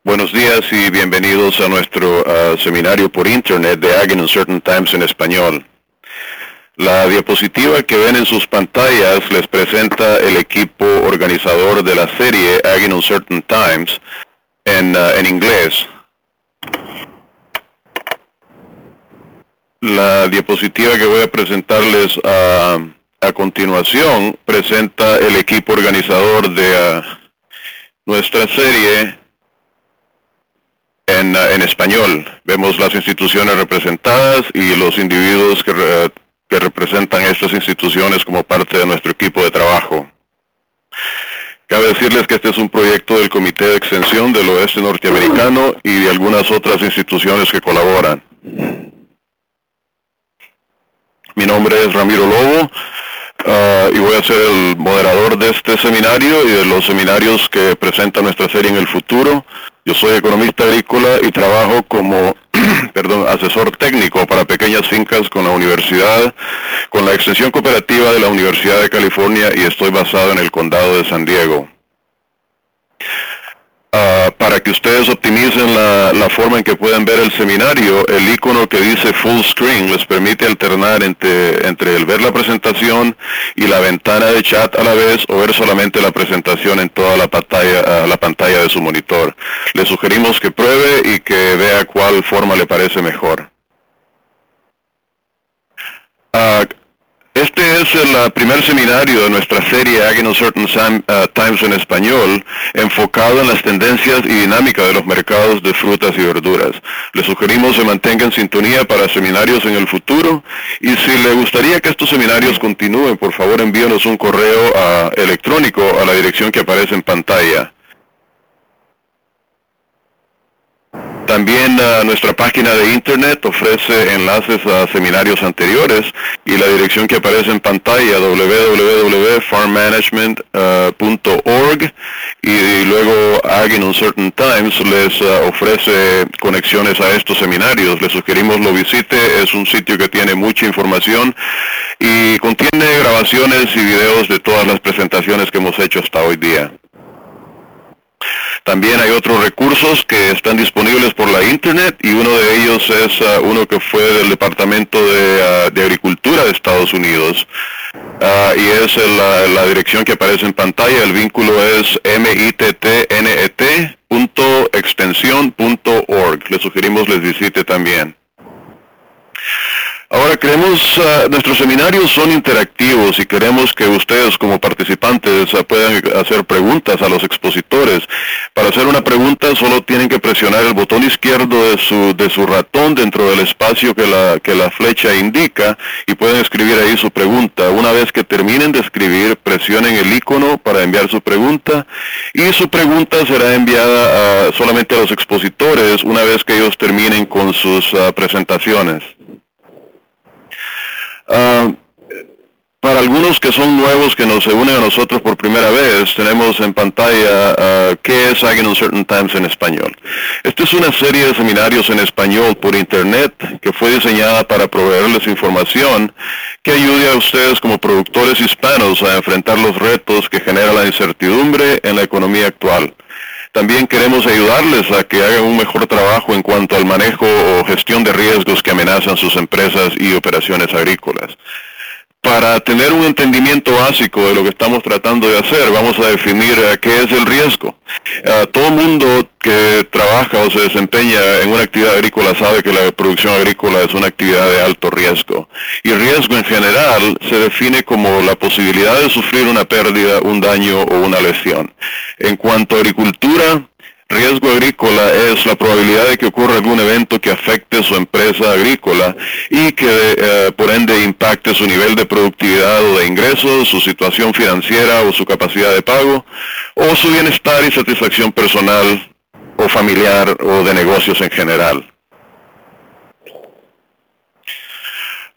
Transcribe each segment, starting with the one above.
Buenos días y bienvenidos a nuestro seminario por Internet de Ag in Uncertain Times en español. La diapositiva que ven en sus pantallas les presenta el equipo organizador de la serie Ag in Uncertain Times en inglés. La diapositiva que voy a presentarles a continuación presenta el equipo organizador de nuestra serie en español. Vemos las instituciones representadas y los individuos que representan estas instituciones como parte de nuestro equipo de trabajo. Cabe decirles que este es un proyecto del Comité de Extensión del Oeste Norteamericano y de algunas otras instituciones que colaboran. Mi nombre es Ramiro Lobo y voy a ser el moderador de este seminario y de los seminarios que presenta nuestra serie en el futuro. Yo soy economista agrícola y trabajo como asesor técnico para pequeñas fincas con la extensión cooperativa de la Universidad de California, y estoy basado en el condado de San Diego. Para que ustedes optimicen la forma en que pueden ver el seminario, el icono que dice Full Screen les permite alternar entre el ver la presentación y la ventana de chat a la vez, o ver solamente la presentación en toda la pantalla de su monitor. Le sugerimos que pruebe y que vea cuál forma le parece mejor. Este es el primer seminario de nuestra serie Ag in Uncertain Times en español, enfocado en las tendencias y dinámica de los mercados de frutas y verduras. Le sugerimos se mantenga en sintonía para seminarios en el futuro, y si le gustaría que estos seminarios continúen, por favor envíenos un correo electrónico a la dirección que aparece en pantalla. También nuestra página de internet ofrece enlaces a seminarios anteriores, y la dirección que aparece en pantalla, www.farmmanagement.org, y luego Ag in Uncertain Times les ofrece conexiones a estos seminarios. Les sugerimos lo visite. Es un sitio que tiene mucha información y contiene grabaciones y videos de todas las presentaciones que hemos hecho hasta hoy día. También hay otros recursos que están disponibles por la internet, y uno de ellos es uno que fue del Departamento de Agricultura de Estados Unidos, y es la dirección que aparece en pantalla. El vínculo es mittnet.extension.org. Les sugerimos les visite también. Ahora, nuestros seminarios son interactivos y queremos que ustedes como participantes puedan hacer preguntas a los expositores. Para hacer una pregunta solo tienen que presionar el botón izquierdo de su ratón dentro del espacio que la flecha indica, y pueden escribir ahí su pregunta. Una vez que terminen de escribir, presionen el icono para enviar su pregunta, y su pregunta será enviada solamente a los expositores una vez que ellos terminen con sus presentaciones. Para algunos que son nuevos, que se unen a nosotros por primera vez, tenemos en pantalla ¿qué es Ag in Uncertain Times en español? Esta es una serie de seminarios en español por internet que fue diseñada para proveerles información que ayude a ustedes como productores hispanos a enfrentar los retos que genera la incertidumbre en la economía actual. También queremos ayudarles a que hagan un mejor trabajo en cuanto al manejo o gestión de riesgos que amenazan sus empresas y operaciones agrícolas. Para tener un entendimiento básico de lo que estamos tratando de hacer, vamos a definir qué es el riesgo. Todo mundo que trabaja o se desempeña en una actividad agrícola sabe que la producción agrícola es una actividad de alto riesgo. Y riesgo en general se define como la posibilidad de sufrir una pérdida, un daño o una lesión. En cuanto a agricultura, riesgo agrícola es la probabilidad de que ocurra algún evento que afecte su empresa agrícola y que por ende impacte su nivel de productividad o de ingresos, su situación financiera o su capacidad de pago, o su bienestar y satisfacción personal o familiar o de negocios en general.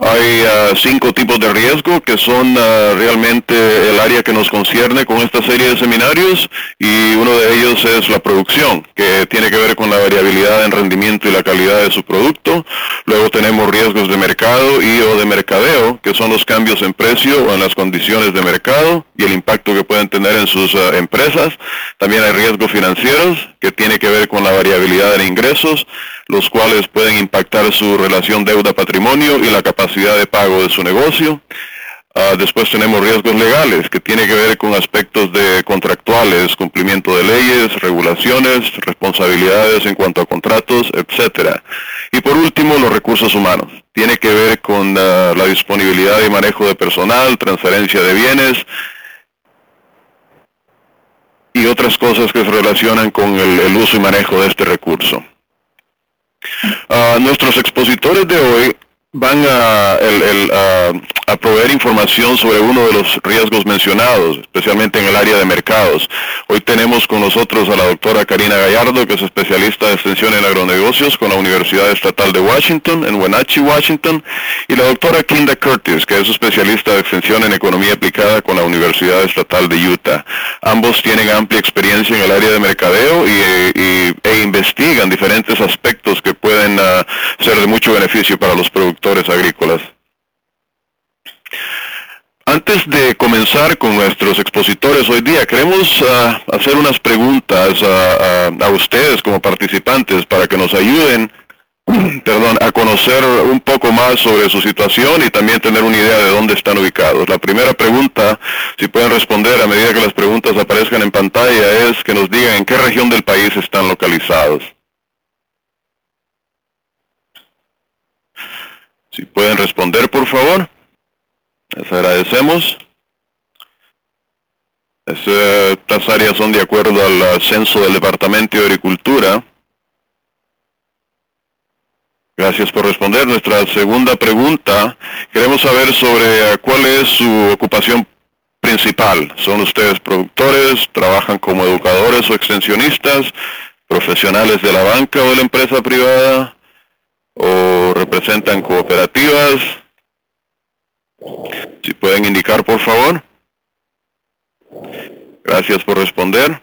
Hay 5 tipos de riesgo que son realmente el área que nos concierne con esta serie de seminarios, y uno de ellos es la producción, que tiene que ver con la variabilidad en rendimiento y la calidad de su producto. Luego tenemos riesgos de mercado y o de mercadeo, que son los cambios en precio o en las condiciones de mercado y el impacto que pueden tener en sus empresas. También hay riesgos financieros, que tiene que ver con la variabilidad de ingresos, los cuales pueden impactar su relación deuda-patrimonio y la capacidad de pago de su negocio. Después tenemos riesgos legales, que tiene que ver con aspectos de contractuales, cumplimiento de leyes, regulaciones, responsabilidades en cuanto a contratos, etcétera. Y por último, los recursos humanos. Tiene que ver con la disponibilidad y manejo de personal, transferencia de bienes y otras cosas que se relacionan con el uso y manejo de este recurso. Nuestros expositores de hoy van a proveer información sobre uno de los riesgos mencionados, especialmente en el área de mercados. Hoy tenemos con nosotros a la doctora Karina Gallardo, que es especialista de extensión en agronegocios con la Universidad Estatal de Washington, en Wenatchee, Washington, y la doctora Kinda Curtis, que es especialista de extensión en economía aplicada con la Universidad Estatal de Utah. Ambos tienen amplia experiencia en el área de mercadeo e investigan diferentes aspectos que pueden ser de mucho beneficio para los productores agrícolas. Antes de comenzar con nuestros expositores hoy día, queremos hacer unas preguntas a ustedes como participantes para que nos ayuden a conocer un poco más sobre su situación y también tener una idea de dónde están ubicados. La primera pregunta, si pueden responder a medida que las preguntas aparezcan en pantalla, es que nos digan en qué región del país están localizados. Si pueden responder, por favor. Les agradecemos. Estas áreas son de acuerdo al censo del Departamento de Agricultura. Gracias por responder. Nuestra segunda pregunta, queremos saber sobre cuál es su ocupación principal. ¿Son ustedes productores, trabajan como educadores o extensionistas, profesionales de la banca o de la empresa privada, o representan cooperativas? Si pueden indicar, por favor. Gracias por responder.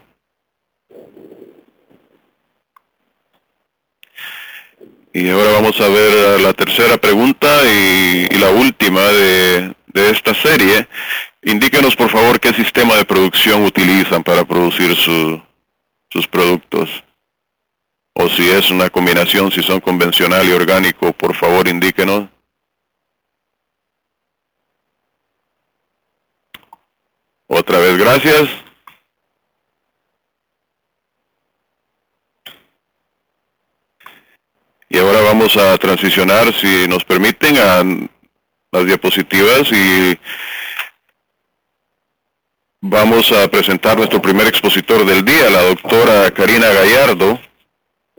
Y ahora vamos a ver la tercera pregunta y la última de esta serie. Indíquenos, por favor, qué sistema de producción utilizan para producir sus productos. O si es una combinación, si son convencional y orgánico, por favor indíquenos. Otra vez, gracias. Y ahora vamos a transicionar, si nos permiten, a las diapositivas y vamos a presentar nuestro primer expositor del día, la doctora Karina Gallardo.